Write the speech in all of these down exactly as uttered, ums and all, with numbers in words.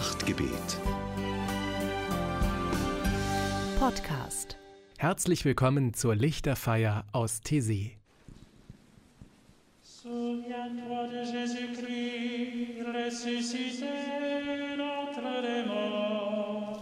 Nachtgebet. Podcast. Herzlich willkommen zur Lichterfeier aus Taizé. Souviens-toi de Jésus-Christ ressuscité d'entre les morts.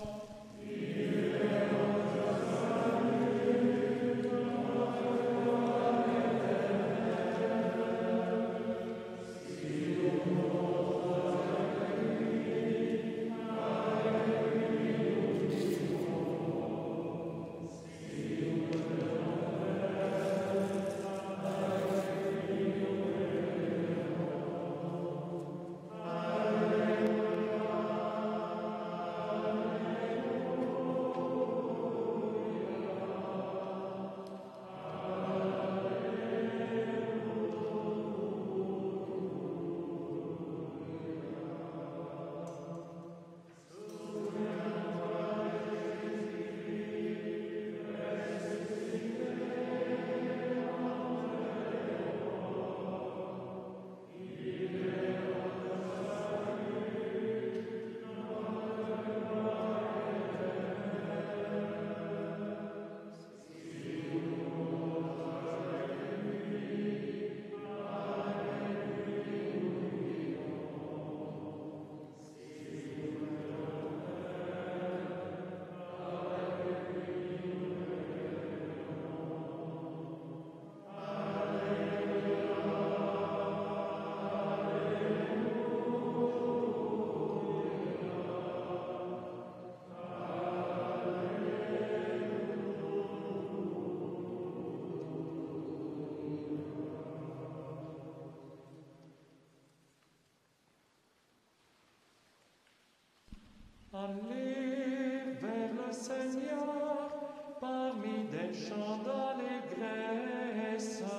Allez vers le Seigneur parmi des chants d'allégresse.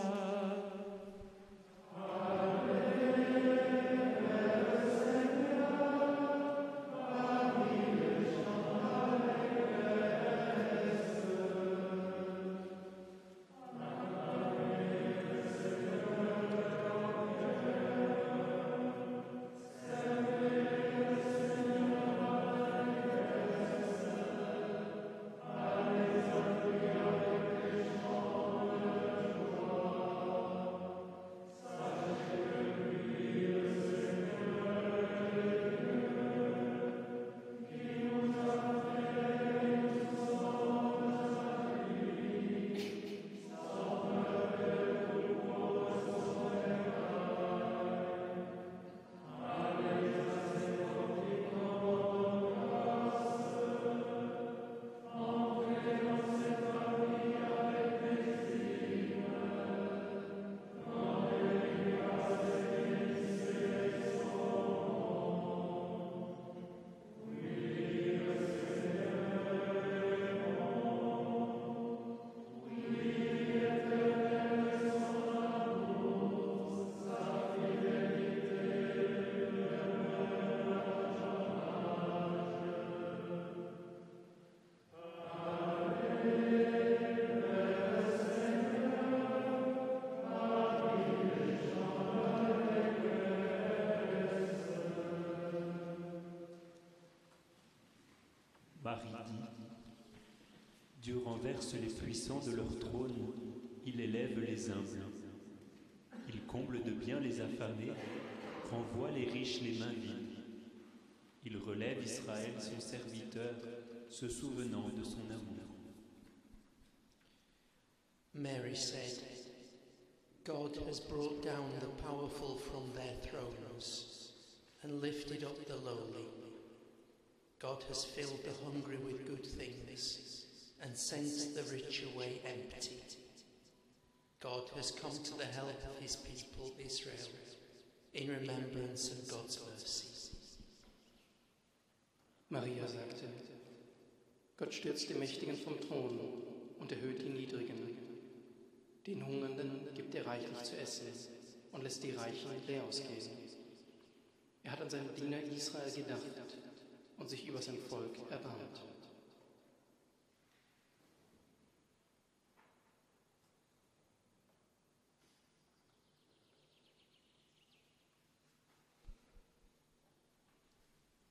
Marie dit, Dieu renverse les puissants de leur trône, il élève les humbles. Il comble de bien les affamés, renvoie les riches les mains vides. Il relève Israël son serviteur, se souvenant de son amour. Mary said, God has brought down the powerful from their thrones and lifted up the lowly. God has filled the hungry with good things and sent the rich away empty. God has come to the help of his people Israel in remembrance of God's mercy. Maria sagte, Gott stürzt die Mächtigen vom Thron und erhöht die Niedrigen. Den Hungernden gibt er reichlich zu essen und lässt die Reichen leer ausgehen. Er hat an seinen Diener Israel gedacht und sich über sein Volk erbarmt.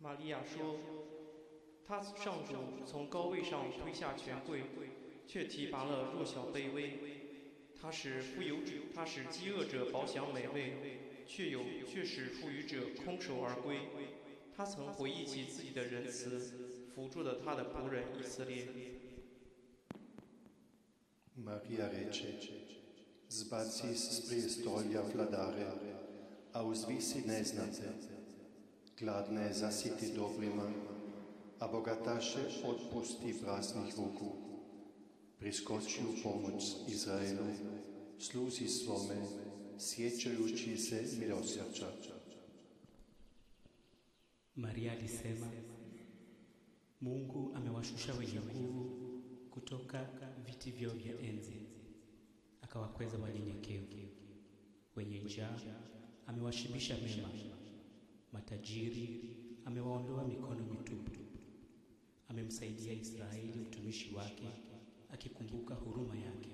玛利亚说：“他上主从高位上推下权贵，却提拔了弱小卑微。他使富有者，他使饥饿者饱享美味，却有却使富裕者空手而归。他曾回忆起自己的仁慈，扶助了他的仆人以色列。” Maria reče: Zbaci s prijestolja vladare, a uzvisi neznate, gladne zasiti dobrima, a bogataše otpusti praznih ruku. Priskoči u pomoć Izraelu, sluzi svome, sjećajući se milosrđa. Maria alisema, Mungu amewashusha wenye nguvu kutoka viti vyao vya enzi, akawakweza wanyenyekevu. Wenye njaa amewashibisha mema, matajiri amewaondoa mikono mitupu. Amemsaidia Israeli mtumishi wake, akikumbuka huruma yake.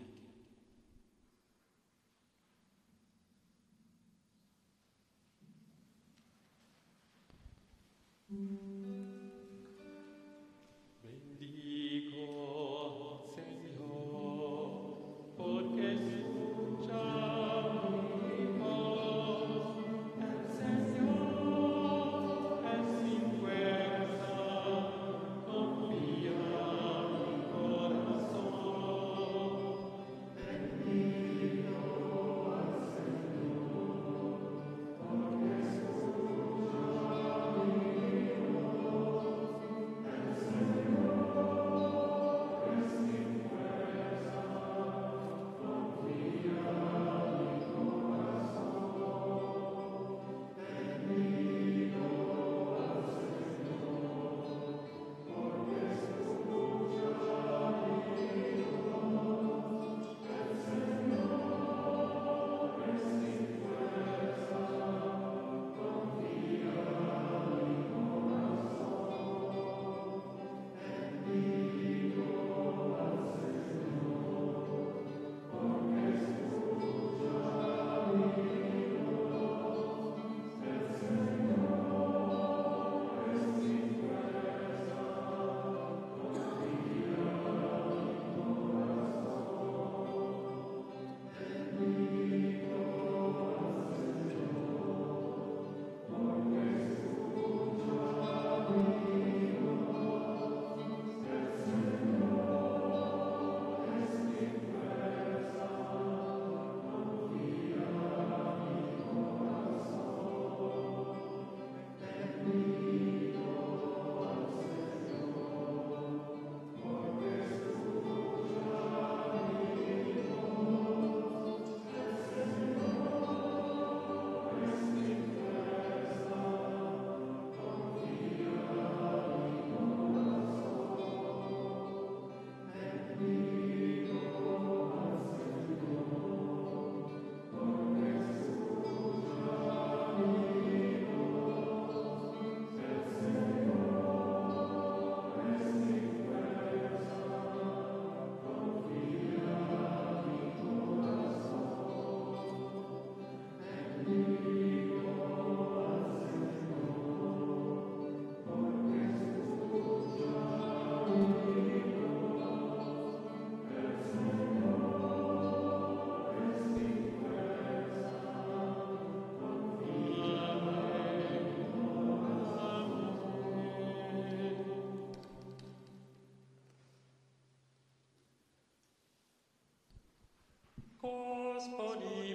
Господи,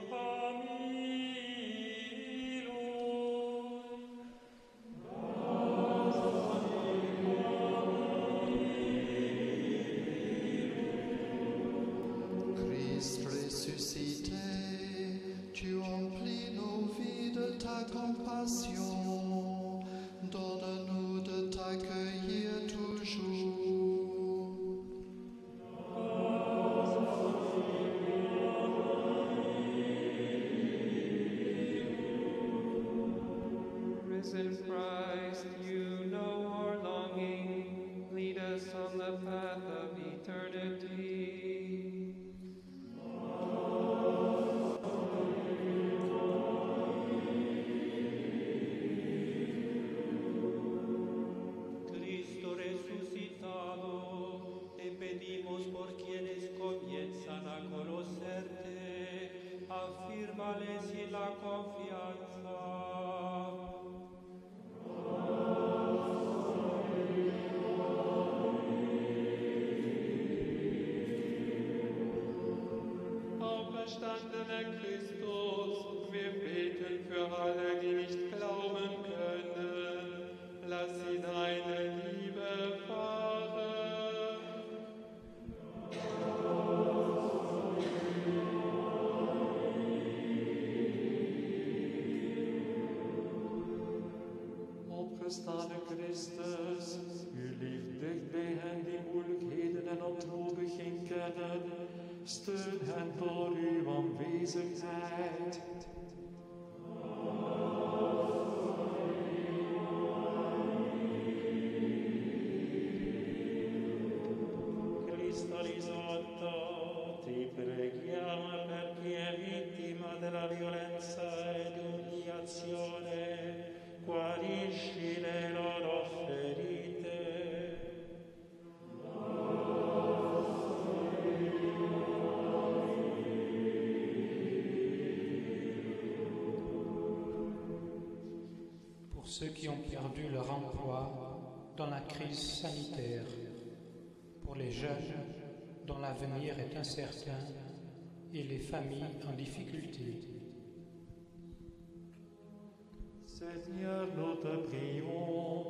помилуй. Christ ressuscité, tu emplis nos vies de ta compassion, donne-nous de t'accueillir toujours. Risen Christ, you know our longing, lead us on the path of eternity. opgestane Christus, u lief dicht bij hen die moeilijkheden en ontmoediging geen kennen, steun hen door uw aanwezigheid. Ceux qui ont perdu leur emploi dans la crise sanitaire, pour les jeunes dont l'avenir est incertain et les familles en difficulté. Seigneur, nous te prions.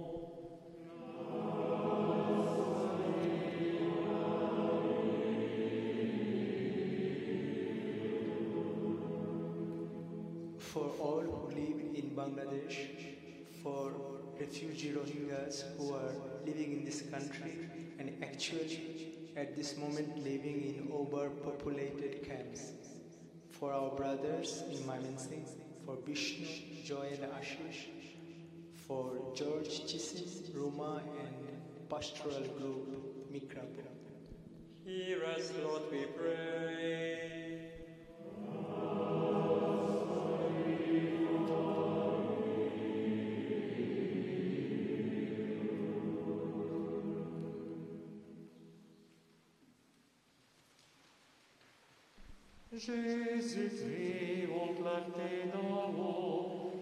For all who live in Bangladesh, for refugee Rohingyas who are living in this country and actually at this moment living in overpopulated camps, for our brothers in Mymensingh, for Vishnu, Joy and Ashish, for George, Chisin, Ruma and pastoral group Mikrabo. Hear us, Lord, we pray. Jésus-Christ, on clarté d'en haut,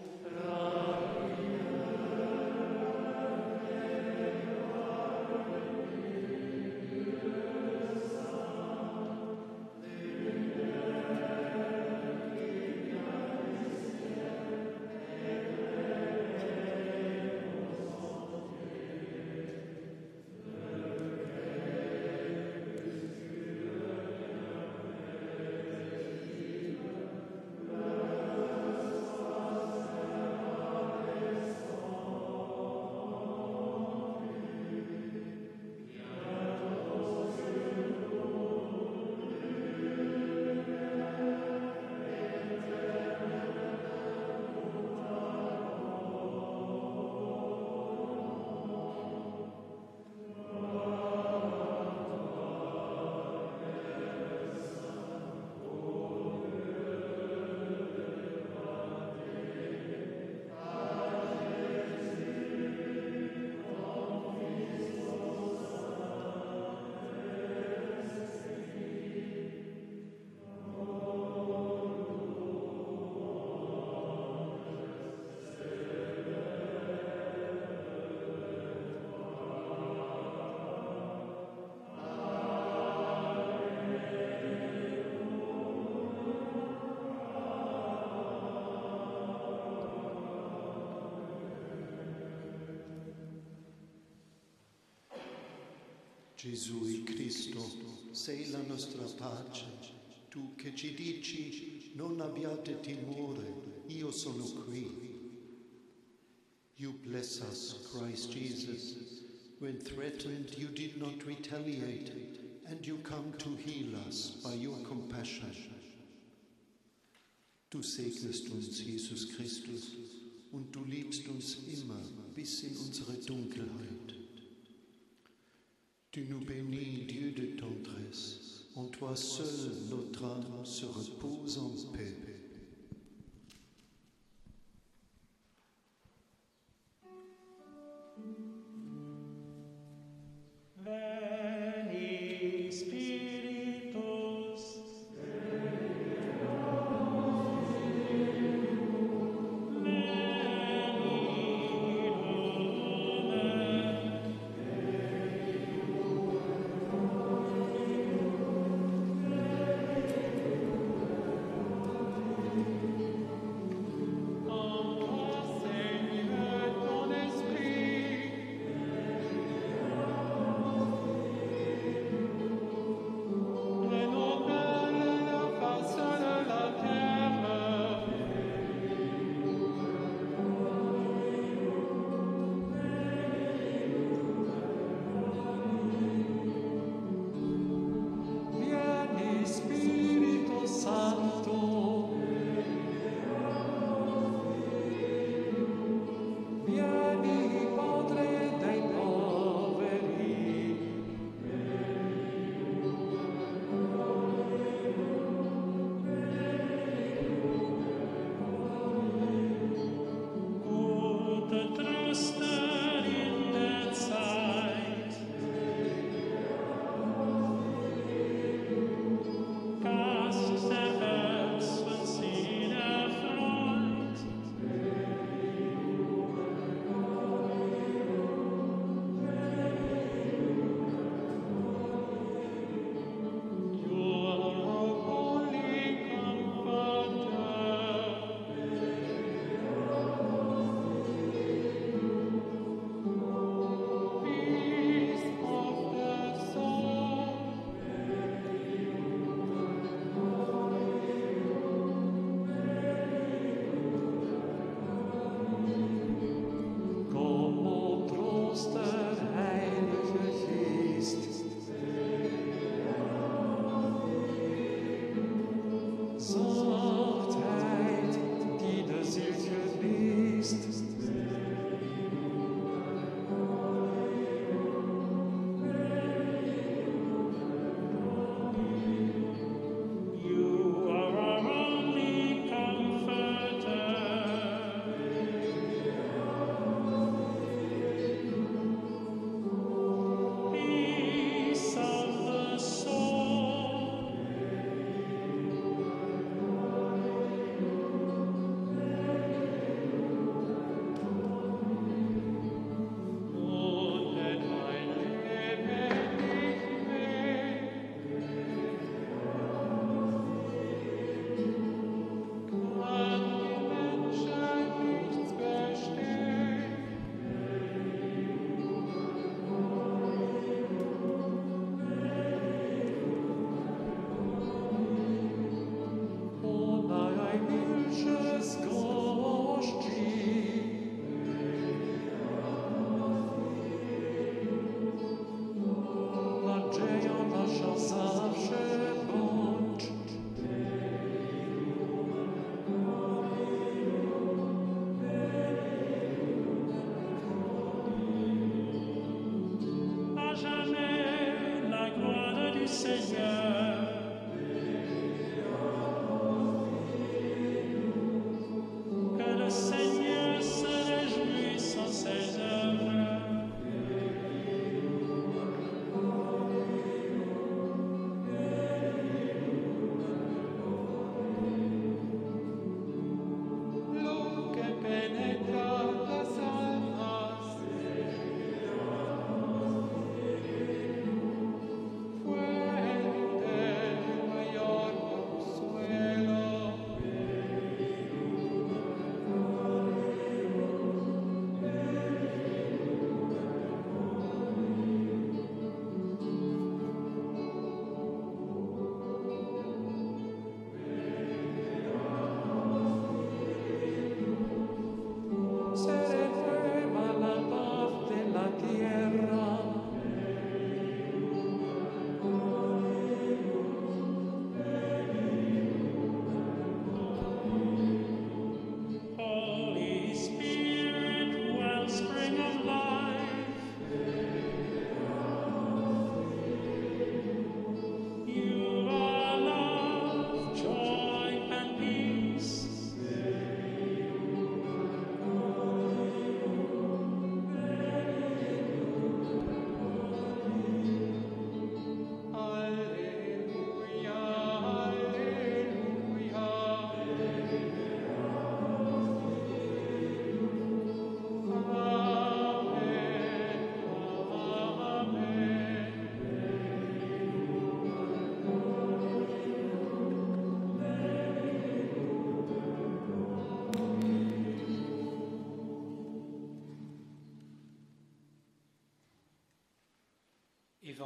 Gesù e Cristo, sei la nostra pace. Tu che ci dici, non abbiate timore, io sono qui. You bless us, Christ Jesus. When threatened, you did not retaliate, and you come to heal us by your compassion. Du segnest uns, Jesus Christus, und du liebst uns immer bis in unsere Dunkelheit. Tu nous bénis, Dieu de tendresse, en toi seul notre âme se repose en paix. Veni Spiritus, veni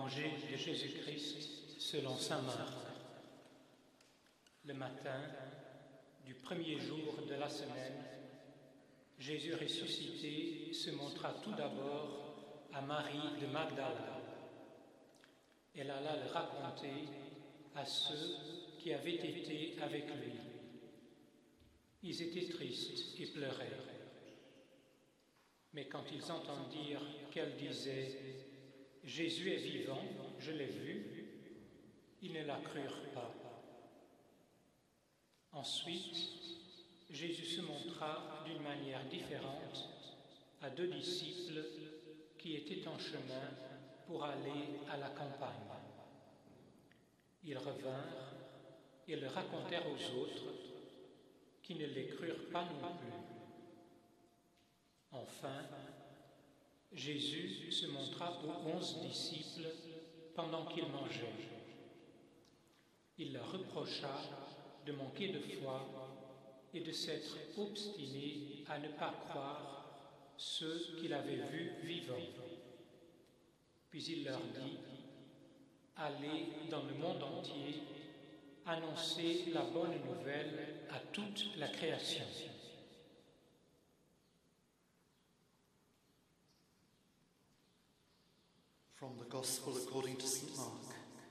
Évangile de Jésus-Christ selon saint Marc. Le matin du premier jour de la semaine, Jésus ressuscité se montra tout d'abord à Marie de Magdala. Elle alla le raconter à ceux qui avaient été avec lui. Ils étaient tristes et pleuraient. Mais quand ils entendirent qu'elle disait « Jésus est vivant, je l'ai vu », ils ne la crurent pas. Ensuite, Jésus se montra d'une manière différente à deux disciples qui étaient en chemin pour aller à la campagne. Ils revinrent et le racontèrent aux autres, qui ne les crurent pas non plus. Enfin, Jésus se montra aux onze disciples pendant qu'ils mangeaient. Il leur reprocha de manquer de foi et de s'être obstinés à ne pas croire ceux qu'il avait vus vivants. Puis il leur dit « Allez dans le monde entier, annoncer la bonne nouvelle à toute la création. » From the Gospel according to Saint Mark.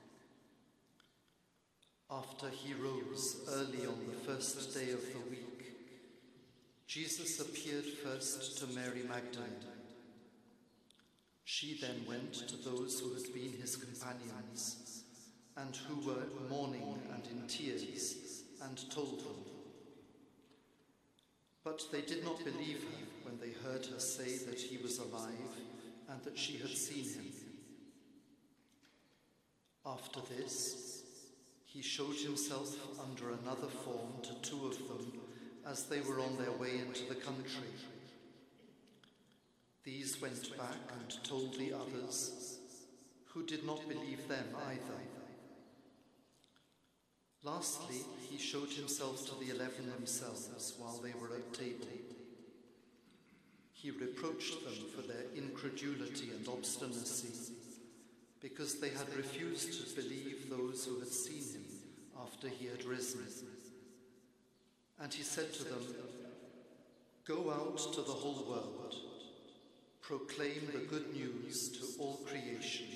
After he rose early on the first day of the week, Jesus appeared first to Mary Magdalene. She then went to those who had been his companions and who were mourning and in tears, and told them. But they did not believe her when they heard her say that he was alive and that she had seen him. After this, he showed himself under another form to two of them as they were on their way into the country. These went back and told the others, who did not believe them either. Lastly, he showed himself to the eleven themselves while they were at table. He reproached them for their incredulity and obstinacy, because they had refused to believe those who had seen him after he had risen. And he said to them, "Go out to the whole world, proclaim the good news to all creation."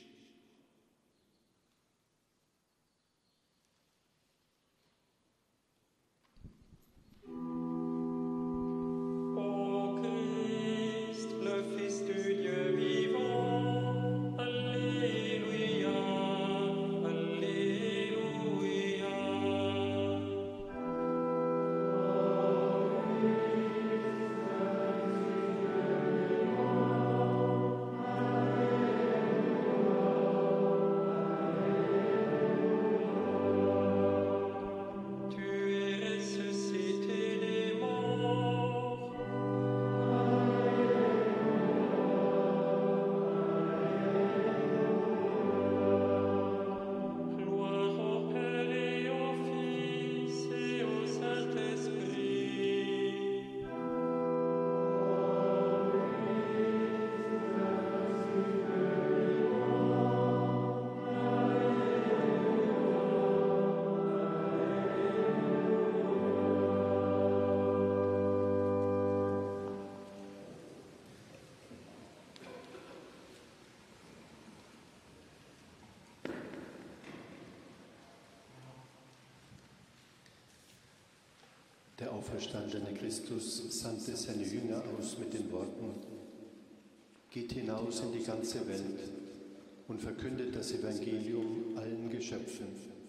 Der auferstandene Christus sandte seine Jünger aus mit den Worten: Geht hinaus in die ganze Welt und verkündet das Evangelium allen Geschöpfen.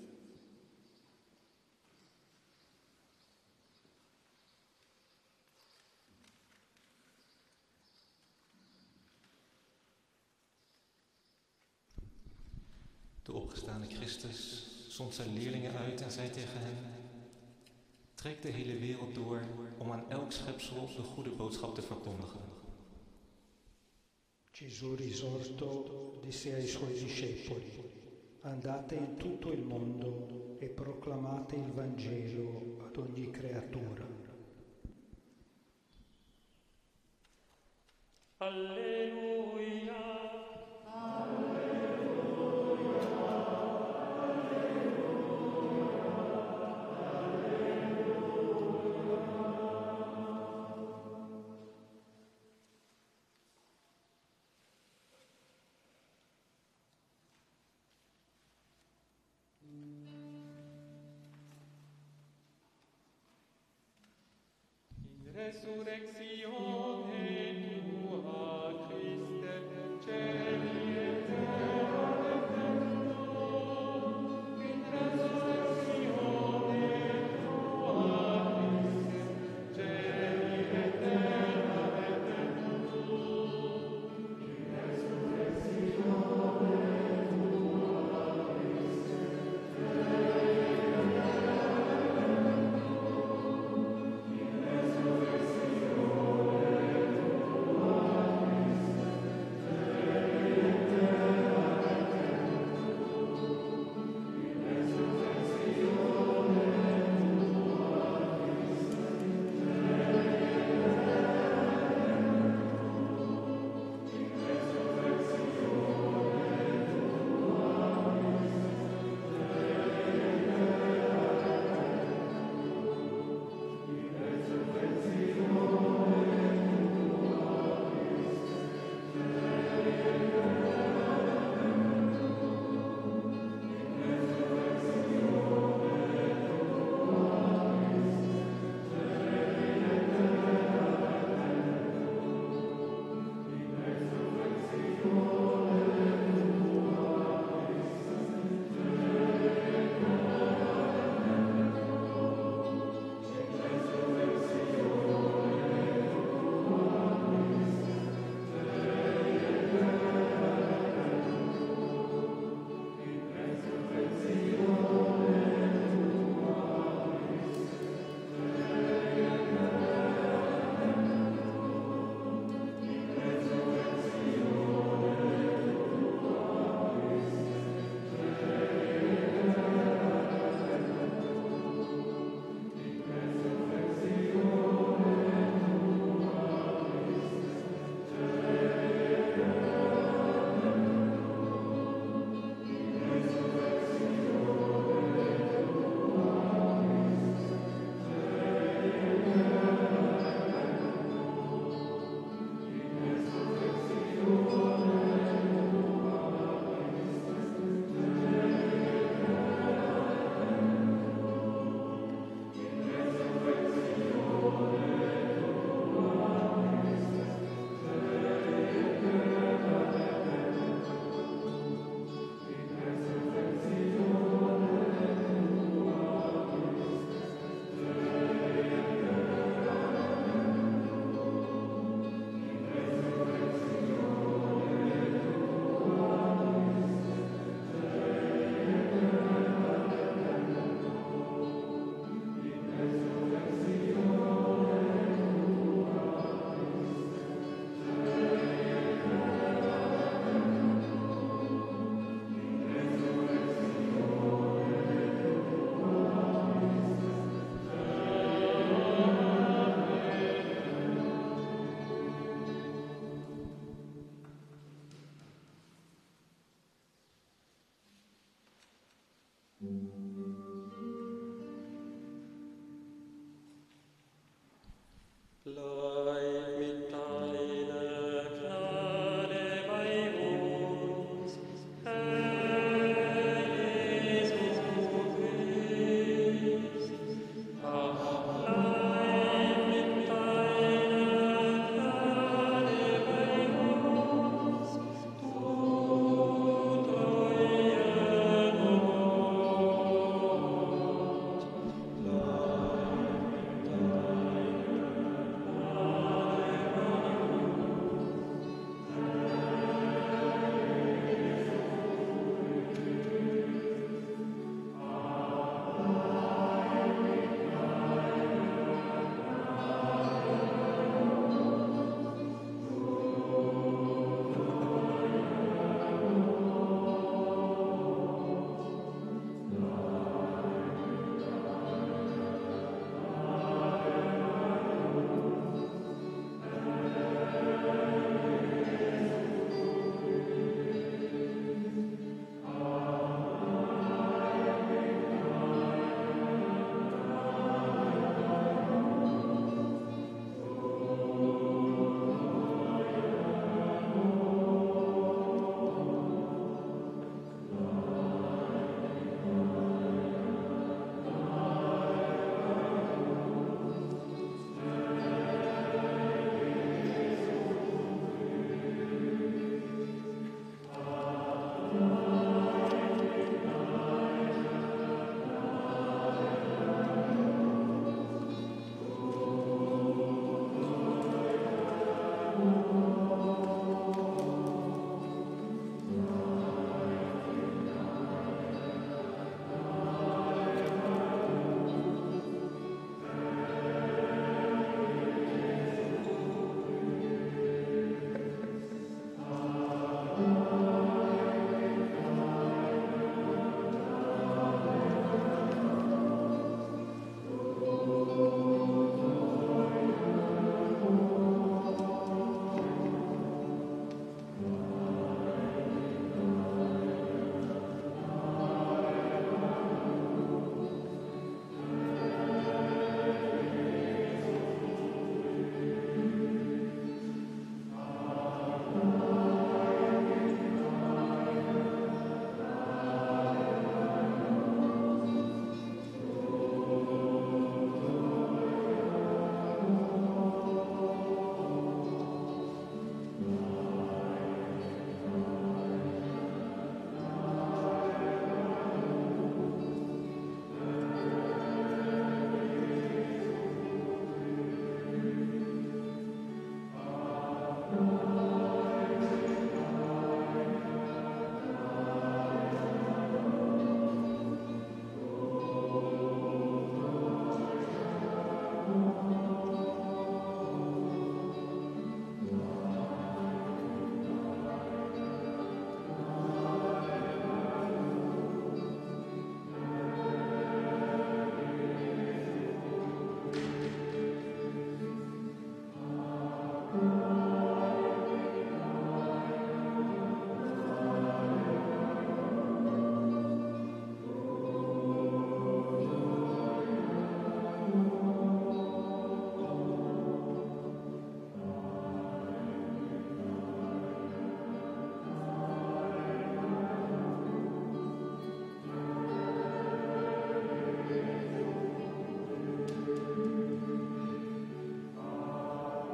De opgestane Christus zond zijn leerlingen uit en zei tegen hen: Trek de hele wereld door om aan elk schepsel de goede boodschap te verkondigen. Gesù risorto disse ai suoi discepoli: Andate in tutto il mondo e proclamate il Vangelo ad ogni creatura. Alleluia. Alleluia. Resurrezione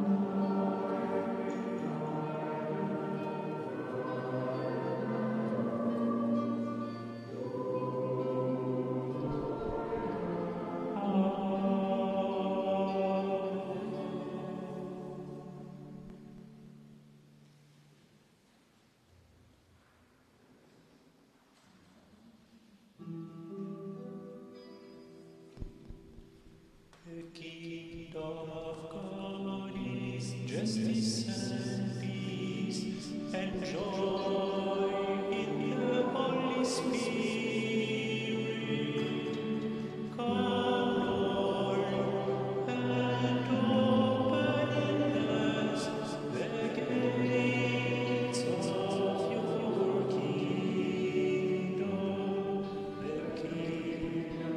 The kingdom of God is justice and peace and joy in the Holy Spirit. Come, Lord, and open in us the gates of your kingdom, the kingdom.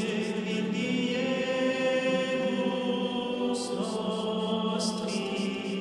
Nostri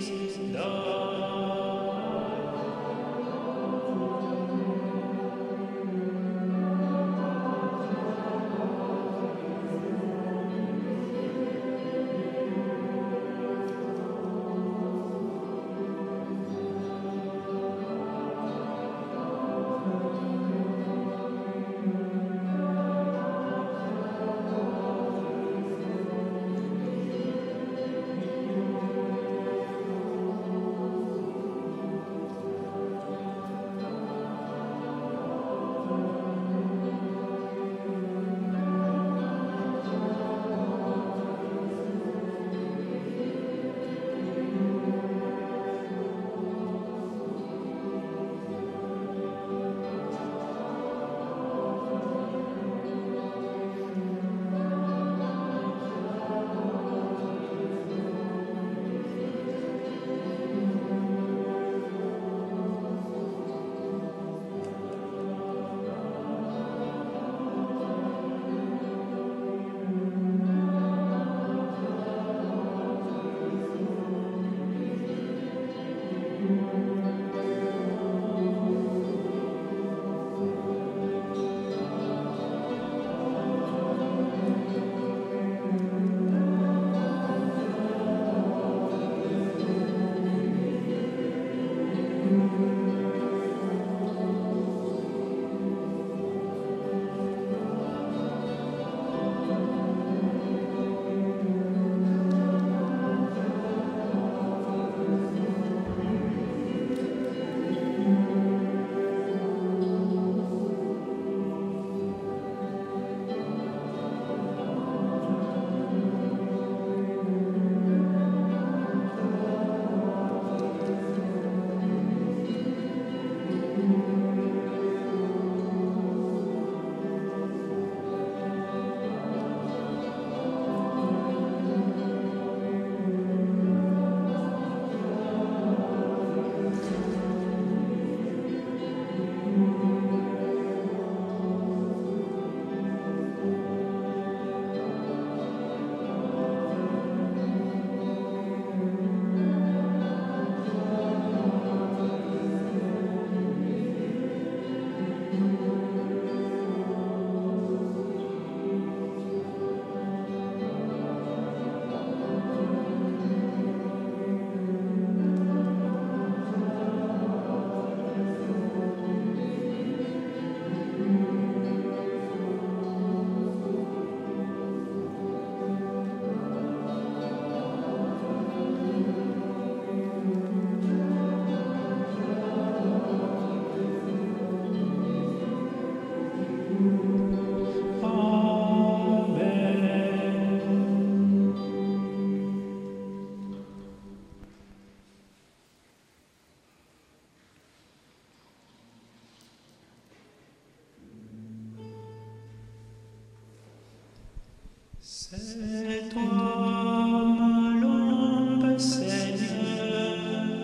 C'est toi ma lampe, Seigneur,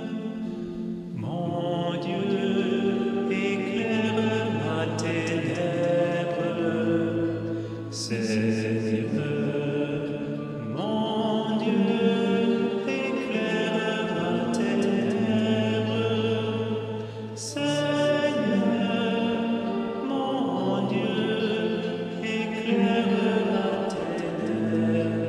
mon Dieu, éclaire ma ténèbre. Seigneur, mon Dieu, éclaire ma ténèbre. Seigneur, mon Dieu, éclaire ma ténèbre.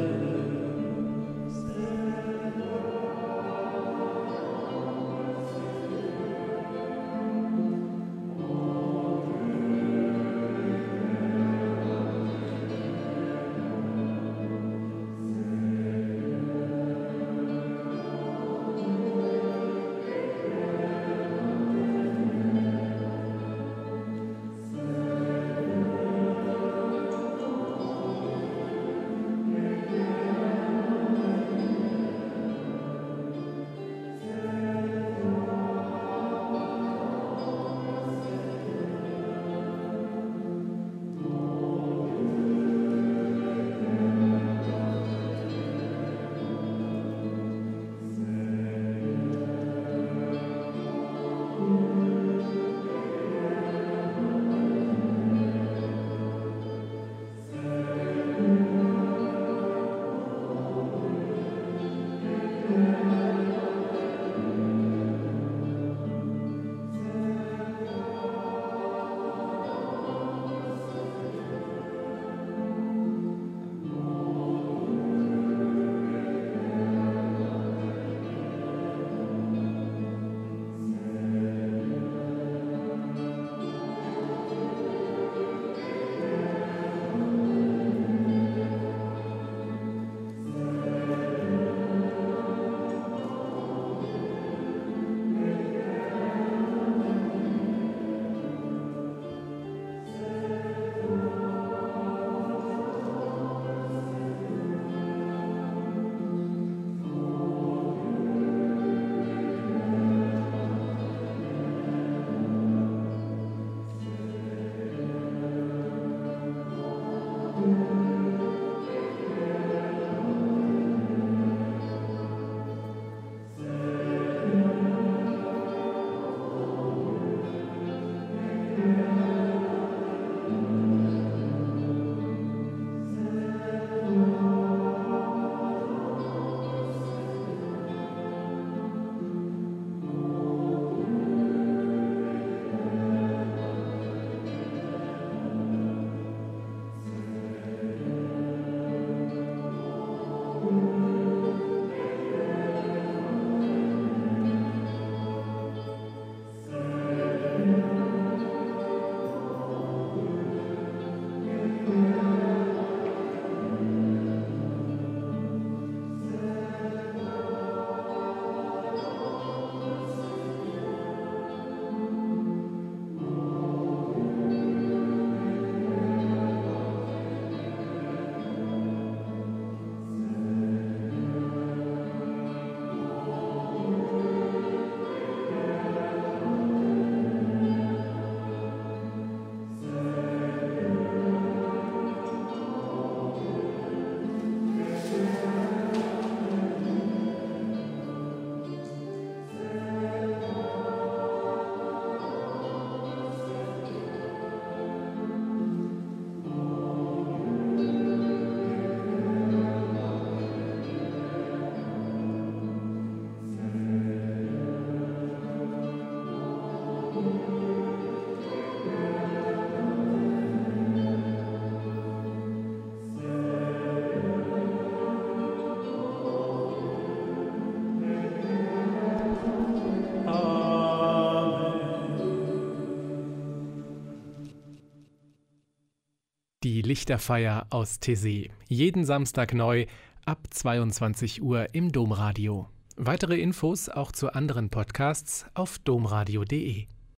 Die Lichterfeier aus Taizé. Jeden Samstag neu ab zweiundzwanzig Uhr im Domradio. Weitere Infos auch zu anderen Podcasts auf domradio punkt de.